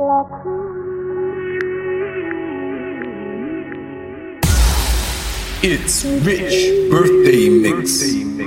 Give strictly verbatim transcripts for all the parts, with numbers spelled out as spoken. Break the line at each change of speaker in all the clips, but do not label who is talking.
It's Rich Birthday Mix.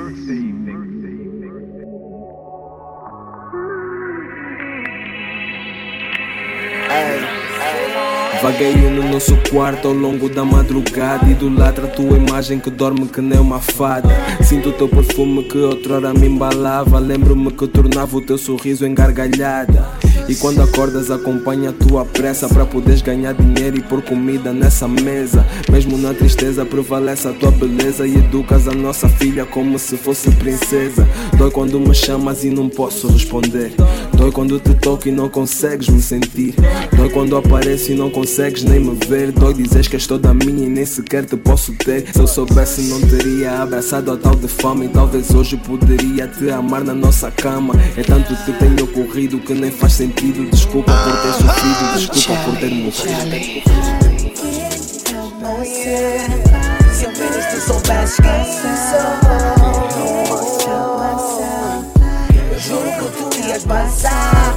Vagueio no nosso quarto ao longo da madrugada. Idolatra a tua imagem que dorme que nem uma fada. Sinto o teu perfume que outrora me embalava. Lembro-me que tornava o teu sorriso em gargalhada. E quando acordas acompanha a tua pressa para poderes ganhar dinheiro e pôr comida nessa mesa. Mesmo na tristeza prevalece a tua beleza e educas a nossa filha como se fosse princesa. Dói quando me chamas e não posso responder. Dói quando te toco e não consegues me sentir. Dói quando apareço e não consegues nem me ver. Dói dizes que és toda minha e nem sequer te posso ter. Se eu soubesse não teria abraçado a tal de fama. E talvez hoje poderia te amar na nossa cama. É tanto que tenho ocorrido que nem faz sentido. Desculpa por ter sofrido, desculpa por ter morrido.
Se ao menos tu soubesse quem sou, eu juro que tu ias passar.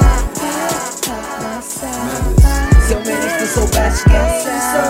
Se ao menos tu soubesse quem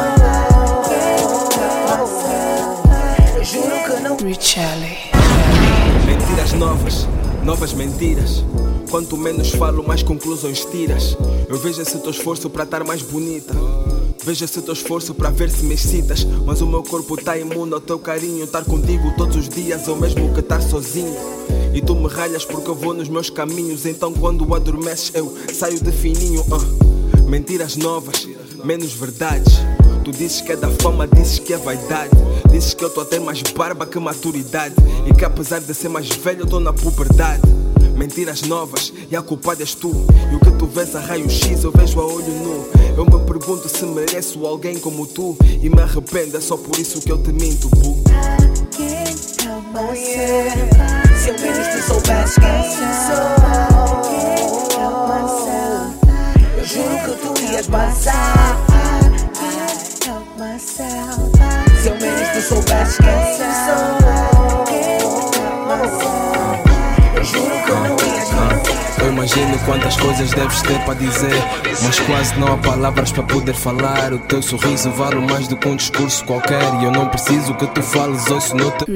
sou, eu juro que não.
Mentiras novas, novas mentiras. Quanto menos falo, mais conclusões tiras. Eu vejo esse teu esforço para estar mais bonita. Vejo esse teu esforço para ver se me excitas. Mas o meu corpo tá imune ao teu carinho. Estar contigo todos os dias é o mesmo que estar sozinho. E tu me ralhas porque eu vou nos meus caminhos. Então quando adormeces eu saio de fininho. uh. Mentiras novas, menos verdades. Tu dizes que é da fama, dizes que é vaidade. Dizes que eu tô a ter mais barba que maturidade. E que apesar de ser mais velho eu tô na puberdade. Mentiras novas e a culpada és tu. E o que tu vês a raio-x eu vejo a olho nu. Eu me pergunto se mereço alguém como tu. E me arrependo, é só por isso que eu te minto, bu.
Oh yeah. Se ao menos tu soubesse quem sou, eu juro que tu ias passar. Se ao menos tu soubesse quem sou, eu juro que não ias passar.
Eu imagino quantas coisas deves ter para dizer, mas quase não há palavras para poder falar. O teu sorriso vale mais do que um discurso qualquer. E eu não preciso que tu fales, ouço no teu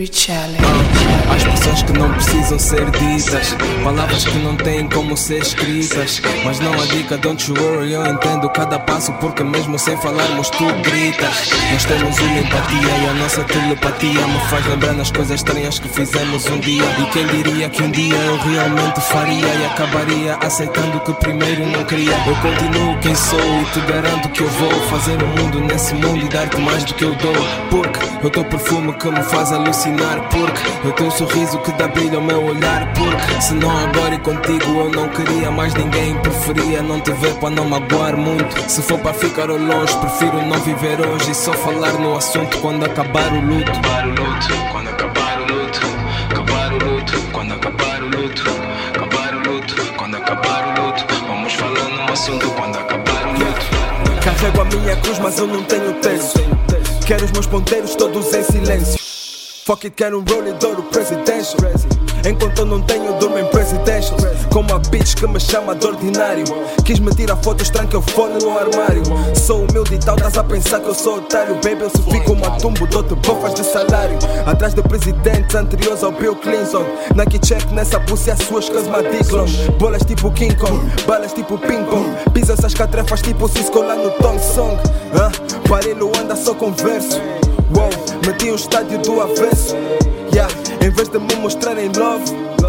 ah, há expressões que não precisam ser ditas, palavras que não têm como ser escritas. Mas não há dica, don't you worry, eu entendo cada passo. Porque mesmo sem falarmos tu gritas. Nós temos uma empatia e a nossa telepatia me faz lembrar nas coisas estranhas que fizemos um dia. E quem diria que um dia eu realmente faria e acabaria aceitando que primeiro não queria. Eu continuo quem sou e te garanto que eu vou fazer o mundo nesse mundo e dar-te mais do que eu dou. Porque eu teu perfume que me faz alucinar. Porque eu teu sorriso que dá brilho ao meu olhar. Porque se não agora e contigo eu não queria mais ninguém. Preferia não te ver para não magoar muito. Se for para ficar ao longe prefiro não viver hoje e só falar no assunto quando acabar o luto. Acabar o luto, quando acabar o luto. Acabar o luto, quando acabar o luto. Acabar o luto, quando acabar o luto. Vamos falar no assunto quando acabar o luto. Carrego a minha cruz mas eu não tenho terço. Quero os meus ponteiros todos em silêncio. Fuck it, quero um rolling douro presidential. Enquanto eu não tenho, durmo em presidential. Como a bitch que me chama de ordinário. Quis me tirar fotos, tranca o fone no armário. Sou humilde e tal, estás a pensar que eu sou otário. Baby, eu se fico uma tumbo, dou-te bofas de salário. Atrás de presidentes anteriores ao Bill Clinton. Nike check nessa pussy, as suas casmadiclon. Bolas tipo King Kong, balas tipo ping pong. Pisa essas catrefas tipo Cisco lá no Tong Song. ah, Parelho anda só com verso. Wow, meti o estádio do avesso. Yeah, em vez de me mostrarem love,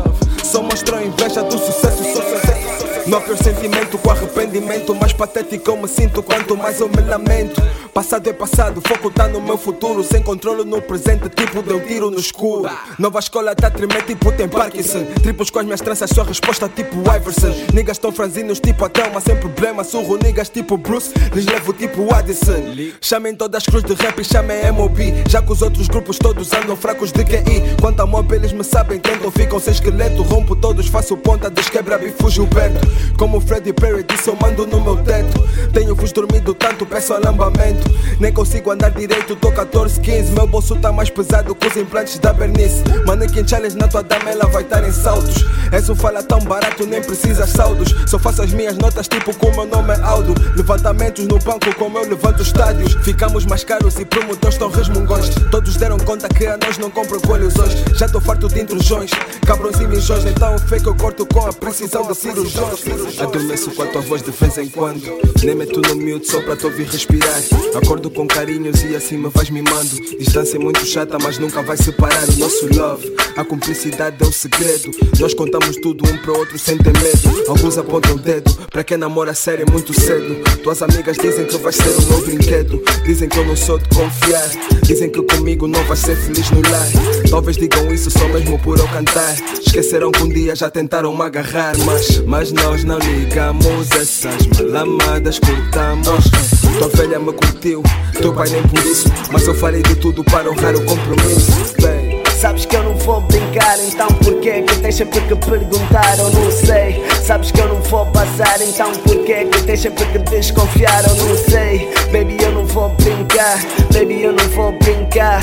só mostrou inveja do sucesso. Sou sucesso. Não há pior sentimento com arrependimento. Mais patético eu me sinto quanto mais eu me lamento. Passado é passado, foco tá no meu futuro. Sem controle no presente, tipo deu tiro no escuro. Nova escola tá a tremer tipo tem Parkinson. Triplos com as minhas tranças, sua resposta tipo Iverson. Niggas tão franzinos tipo a Thelma, sem problema. Surro niggas tipo Bruce, lhes levo tipo Addison. Chamem todas as cruz de rap e chamem M O B. Já que os outros grupos todos andam fracos de Q I. Quanto a mob eles me sabem, tentam, ficam sem esqueleto. Rompo todos, faço ponta, desquebra e fujo perto. Como Freddie Perry disse, eu mando no meu teto. Tenho-vos dormido tanto, peço alambamento. Nem consigo andar direito, tô catorze, quinze. Meu bolso tá mais pesado que os implantes da Bernice. Mannequin challenge na tua dama, ela vai estar em saltos. És um fala tão barato, nem precisas saldos. Só faço as minhas notas tipo como meu nome é Aldo. Levantamentos no banco como eu levanto estádios. Ficamos mais caros e promotores estão resmungões. Todos deram conta que a nós não compram colhos hoje. Já tô farto de intrusões, cabrões e mijões. Então fake eu corto com a precisão de cirurgiões. Adormeço com a tua voz de vez em quando. Nem meto no mute só pra te ouvir respirar. Acordo com carinhos e assim me vais mimando. Distância é muito chata, mas nunca vai separar o nosso love. A cumplicidade é o segredo. Nós contamos tudo um pro outro sem ter medo. Alguns apontam o dedo, pra quem namora sério é muito cedo. Tuas amigas dizem que vais ser o meu brinquedo. Dizem que eu não sou de confiar. Dizem que comigo não vais ser feliz no lar. Talvez digam isso só mesmo por eu cantar. Esquecerão que um dia já tentaram me agarrar. Mas, mas nós não ligamos, essas malamadas cortamos. Tua velha me curtiu, teu pai nem por isso. Mas eu farei de tudo para honrar o compromisso. Bem,
sabes que eu não vou brincar, então porquê que tens sempre que perguntar? Eu não sei. Sabes que eu não vou passar, então porquê que tens sempre que desconfiar? Eu não sei. Baby, eu não vou brincar. Baby, eu não vou brincar.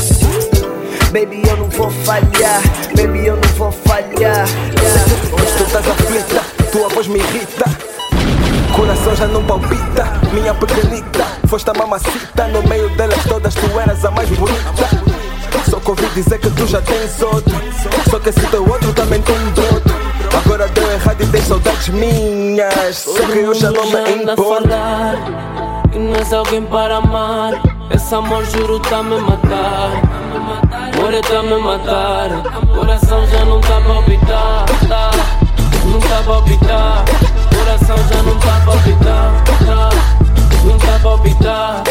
Baby, eu não vou falhar. Baby, eu não vou falhar. Yeah.
Mas tu estás aflita, tua voz me irrita. Coração já não palpita, minha pequenita. Foste a mamacita, no meio delas todas tu eras a mais bonita. Só que ouvi dizer que tu já tens outro. Só que esse teu outro também tem um broto. Agora deu errado e tens saudades minhas. Só que eu já não me importo.
E não és alguém para amar. Esse amor juro tá-me a matar. Amor tá-me a matar. Coração já não tá a palpitar. Não tá a palpitar. Coração já não tá a palpitar. Não tá a palpitar.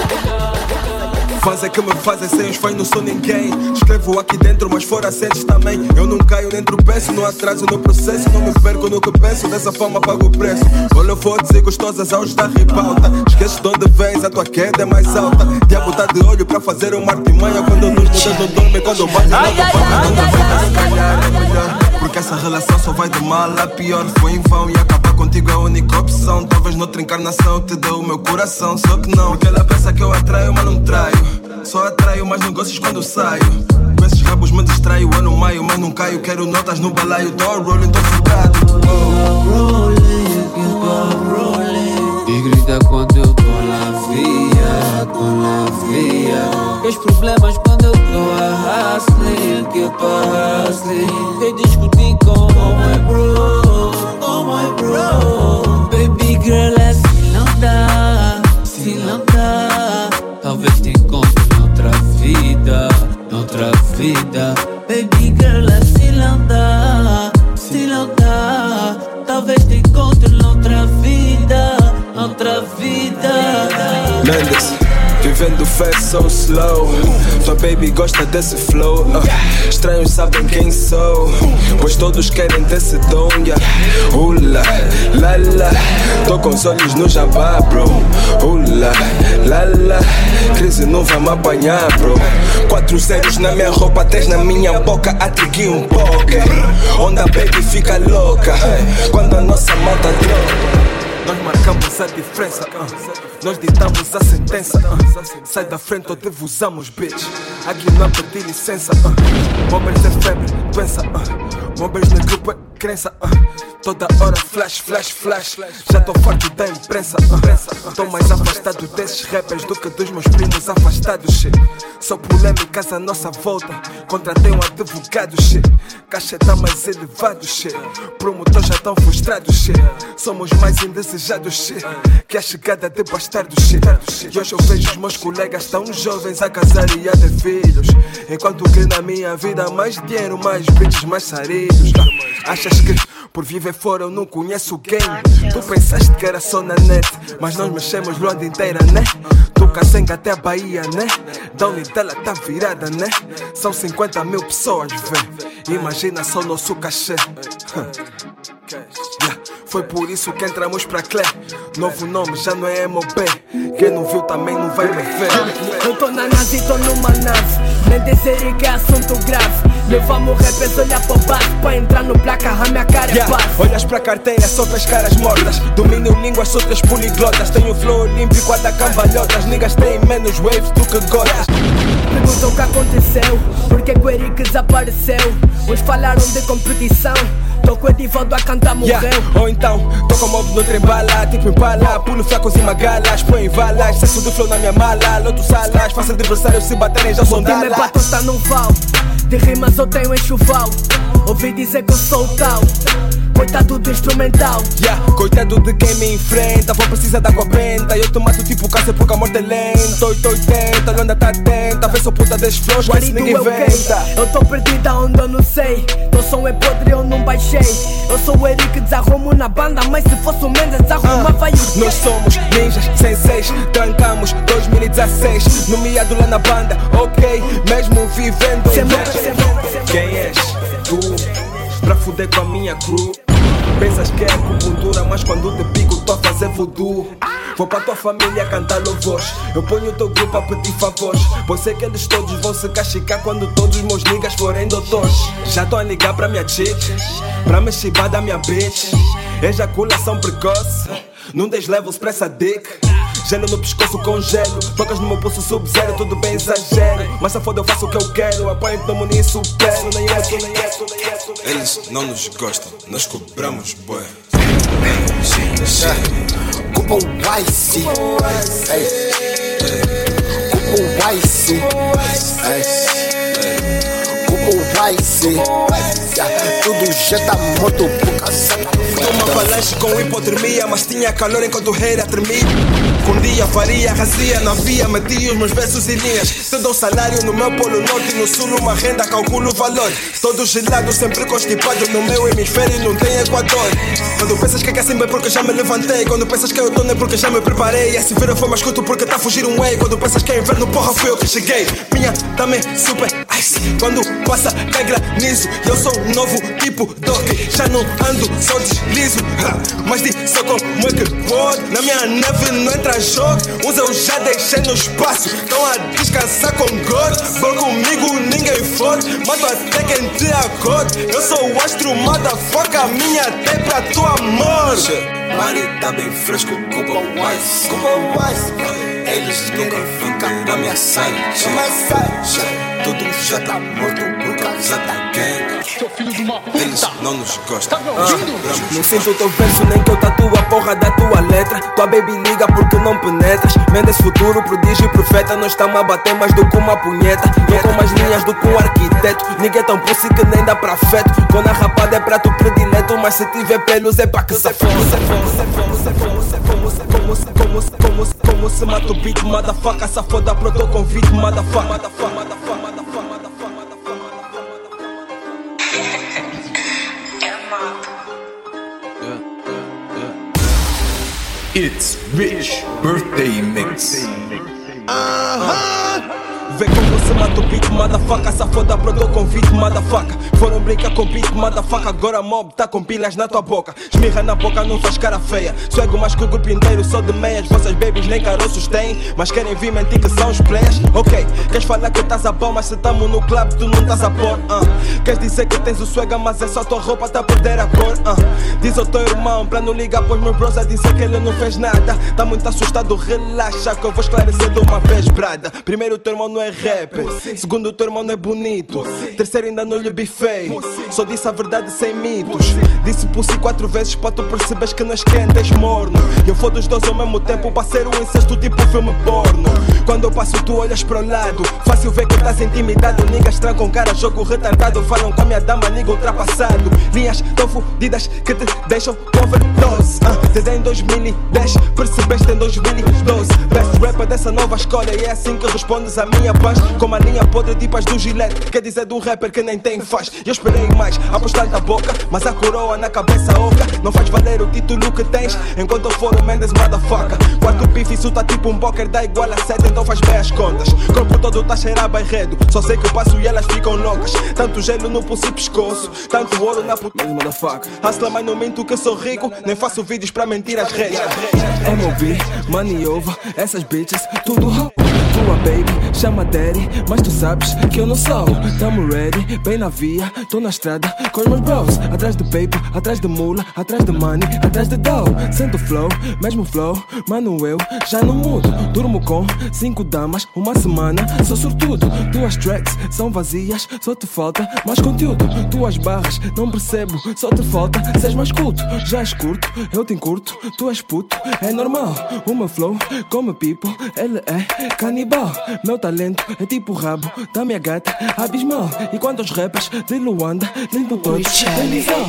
Fãs é que me fazem, sem os fãs não sou ninguém. Escrevo aqui dentro, mas fora sentes também. Eu não caio nem tropeço, não atraso no processo. Não me perco no que penso, dessa forma pago o preço. Olha fotos e gostosas aos da ribalta. Esqueces de onde vens, a tua queda é mais alta. Diabo tá de olho pra fazer um martimanha. Quando nos mudas não dorme, quando bate não dorme. Não vida se calhar é melhor, porque essa relação só vai de mal a pior. Foi em vão e acabar contigo é a única opção. Talvez noutra encarnação eu te dê o meu coração. Só que não, porque ela pensa que eu atraio, mas não traio. Só atraio mais negócios quando saio. Com esses rabos me distraio, eu no maio, mas não caio. Quero notas no balaio, tô rolling, tô focado.
E grita quando eu tô na via, tô na via. E os problemas quando eu tô a hustling, que eu tô a hustling. Eu discuti com my bro, oh my bro. Baby girl, assim não dá, assim não dá. Talvez te encontre noutra vida, noutra vida. Baby girl, assim não dá, assim não dá. Talvez te encontre noutra vida, noutra vida.
Mendes, vivendo fast so slow. Tua baby gosta desse flow. uh. Estranhos sabem quem sou, pois todos querem desse dom. yeah. Ula, la la. Tô com os olhos no jabá, bro. Ula, la la. Crise não vai me apanhar, bro. Quatro zeros na minha roupa, três na minha boca. Atrigui um poker. Onde a baby fica louca quando a nossa malta troca. Nós marcamos a diferença, uh. Nós ditamos a sentença, uh. Sai da frente ou te usamos, bitch. Aqui não há pedir licença, uh. Mobbers é febre, doença, uh. Mobbers no grupo é crença, uh. Toda hora flash, flash, flash. Já tô farto da imprensa, uh. Tô mais afastado desses rappers do que dos meus primos afastados, shit. Só polêmicas à nossa volta. Contratei um advogado, shit. Caixa tá mais elevado, shit. Promotores já tão frustrados, shit. Somos mais indesejados, shit. Que a chegada de bastardos, shit. E hoje eu vejo os meus colegas tão jovens a casar e a ter filhos. Enquanto que na minha vida mais dinheiro, mais bitches, mais sarilhos. Achas que por viver fora eu não conheço o game? Tu pensaste que era só na net, mas nós mexemos Luanda inteira, né? Do Cacenga até a Bahia, né? Da Unitela tá virada, né? São cinquenta mil pessoas, vê. Imagina só o nosso cachê. yeah. Foi por isso que entramos pra Clé. Novo nome já não é M O B. Quem não viu também não vai me ver.
Eu tô na nave, tô numa nave. Nem dizer que é assunto grave. Levamos rappers olhar para o baixo para entrar no placa, a minha cara é
yeah.
fácil.
Olhas pra carteira, só três caras mortas. Domino línguas, sou três poliglotas. Tenho flow olímpico a dar cambalhotas. Niggas têm menos waves do que gotas.
Perguntam o que aconteceu, porque que o Eric desapareceu. Uns falaram de competição, tô com o Edivaldo a cantar morreu.
Yeah. Ou então, tô com mob no trem bala, tipo impala. Pulo fracos e magalas, põe em valas. Excesso de flow na minha mala, loto salas. Faço adversários se baterem, já são dalas.
Time é pra tostar não val, de rimas eu tenho enxoval. Ouvi dizer que eu sou o tal, coitado do instrumental.
Yeah, coitado de quem me enfrenta. Vou precisar da água benta. Eu te mato tipo câncer porque a morte é lenta. oito oitenta, não anda tá atenta. Vê só puta das flores que se ninguém inventa.
Eu tô perdida onde eu não sei. Teu som é podre, eu não baixei. Eu sou o Eric, desarrumo na banda. Mas se fosse o Mendes, desarrumava ah, o
nós somos ninjas, senseis. Trancamos dois mil e dezesseis. Nomeado lá na banda, ok. Mesmo vivendo em quem és? Tu, pra fuder com a minha crew. Pensas que é acupuntura, mas quando te pico tô a fazer voodoo. Vou pra tua família cantar louvores. Eu ponho o teu grupo a pedir favores, pois sei que eles todos vão se castigar quando todos os meus niggas forem doutores. Já tô a ligar pra minha chick, pra me chibar da minha bitch. Ejaculação precoce, num dez levels pra essa dick. Gelo no pescoço com gelo, tocas no meu pulso sub-zero, tudo bem exagero. Mas se foda eu faço o que eu quero, apanho pneumonia e supero. Nem eu, nem eu, nem eu.
Eles não nos gostam, nós cobramos bué.
Cuba Wise, Cuba Wise, Cuba Wise, tudo já tá morto por causa.
Uma avalanche com hipotermia, mas tinha calor enquanto o rei era tremido. Um dia faria, razia, não havia, metia os meus versos e linhas. Te dou salário no meu polo norte, no sul uma renda, calculo o valor. Todo gelado, sempre constipado, no meu hemisfério não tem equador. Quando pensas que é assim bem porque já me levantei. Quando pensas que é outono é porque já me preparei. Esse verão foi mais curto porque tá a fugir um way. Quando pensas que é inverno, porra, fui eu que cheguei. Minha também super ice, quando passa cai granizo. Eu sou um novo tipo dog, já não ando, só deslizo. Mas disso como é que pode? Na minha neve não entra jogo. Uns eu já deixei no espaço, estão a descansar com God. Vou comigo, ninguém fode, mato até quem te acorde. Eu sou o astro, motherfucker, minha até pra tua morte.
Mari tá bem fresco, Cuba Wise, Cuba Wise. Eles nunca ficam na minha side. Tudo já tá morto por causa da gang. Eles não nos gostam.
Ah, não sinto o teu verso, nem que eu tatua a porra da tua letra. Tua baby liga porque não penetras. Mendes futuro, prodígio e profeta. Nós estamos a bater mais do que uma punheta. Eu com mais linhas do que um arquiteto. Ninguém é tão pussy que nem dá pra feto. Quando a rapada é prato predileto, mas se tiver pelos é pra que se foda. Como se mata o beat, motherfucker. Se foda pro teu convite, motherfucker.
It's Rich Birthday Mix.
Uh-huh. Vê como se mata o beat, motherfucker. Se foda pro teu convite, motherfucker. Foram brincar com beat, motherfucker. Agora mob tá com pilhas na tua boca. Esmirra na boca, não faz cara feia. Swego mais que o grupo inteiro, sou de meias. Vossas babies nem caroços têm, mas querem vir mentir que são os players. Ok, queres falar que estás a bom, mas se tamo no club tu não estás a pôr. uh. Queres dizer que tens o swagger, mas é só tua roupa tá a perder a cor. uh. Diz ao teu irmão pra não ligar, pois meus bros a dizer que ele não fez nada. Tá muito assustado, relaxa que eu vou esclarecer de uma vez, brada. Primeiro o teu irmão não é rapper, segundo o teu irmão não é bonito, terceiro ainda não lhe bifei. Só disse a verdade sem mitos. Disse pussy quatro vezes pra tu percebes que não és quente, és morno. Eu fodo os dois ao mesmo tempo pra ser um incesto tipo filme porno. Quando eu passo tu olhas pro lado, fácil ver que estás intimidado. Niggas trancam cara, jogo retardado. Falam com a minha dama, nigga ultrapassado. Linhas tão fodidas que te deixam com overdose. uh, Te dei em dois mil e dez, percebeste em dois mil e doze. Best rapper dessa nova escola e é assim que respondes à minha paz. Com a linha podre tipo as do Gillette. Quer dizer de um rapper que nem tem faz. Eu esperei mais, apostar na boca, mas a coroa na cabeça oca. Não faz valer o título que tens, enquanto eu for o Mendes motherfucker. Quarto bife, isso tá tipo um poker, dá igual a sete, então faz bem as contas. Corpo todo tá cheirar bairredo, só sei que eu passo e elas ficam loucas. Tanto gelo no pulso e pescoço, tanto ouro na puta, motherfucker. Hustler, mas não minto que sou rico, nem faço vídeos pra mentir as redes. M O B, money over, essas bitches, tudo tua baby, chama daddy, mas tu sabes que eu não sou. Tamo ready, bem na via, tô na estrada com os meus bros. Atrás de paper, atrás de mula, atrás de money, atrás de dough. Sento o flow, mesmo flow, mano eu já não mudo. Durmo com cinco damas, uma semana, sou sortudo. Tuas tracks são vazias, só te falta mais conteúdo. Tuas barras, não percebo, só te falta seres mais culto. Já és curto, eu te encurto, tu és puto, é normal. O meu flow, como people, ele é canibal. Meu talento é tipo o rabo da minha gata abismal. E quantos rappers de Luanda, limpo todos, felizão.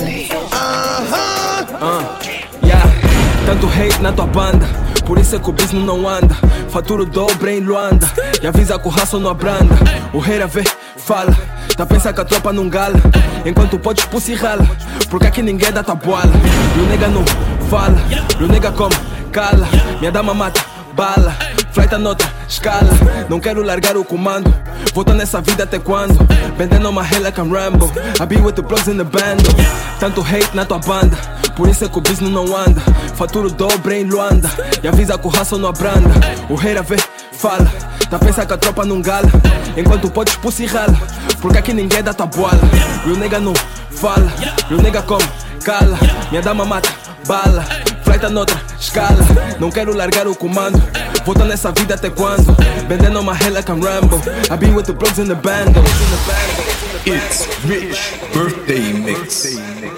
Ah, yeah. Tanto hate na tua banda, por isso é que o business não anda. Faturo dobro em Luanda, e avisa que o raço não abranda. O rei a vê, fala, tá pensa que a tropa não gala, enquanto podes pussy rala, porque aqui ninguém dá tua boala. E o nega não fala, e o nega come, cala. Minha dama mata, bala, flight a nota, escala. Não quero largar o comando, vou tá nessa vida até quando? Vendendo uma hell like I'm Rambo, I be with the plugs in the band. Tanto hate na tua banda, por isso é que o business não anda. Faturo dobro em Luanda, e avisa que o raço não abranda. O rei a vê, fala, tá pensa que a tropa não gala, enquanto podes pussy rala, porque aqui ninguém dá tua boala. E o nega não fala, e o nega come, cala. Minha dama mata, bala, flight a noutra escala. Não quero largar o comando, vou tá nessa vida até quando? Vendendo uma hell like I'm Rambo, I be with the plugs in the band.
It's Rich Birthday Mix.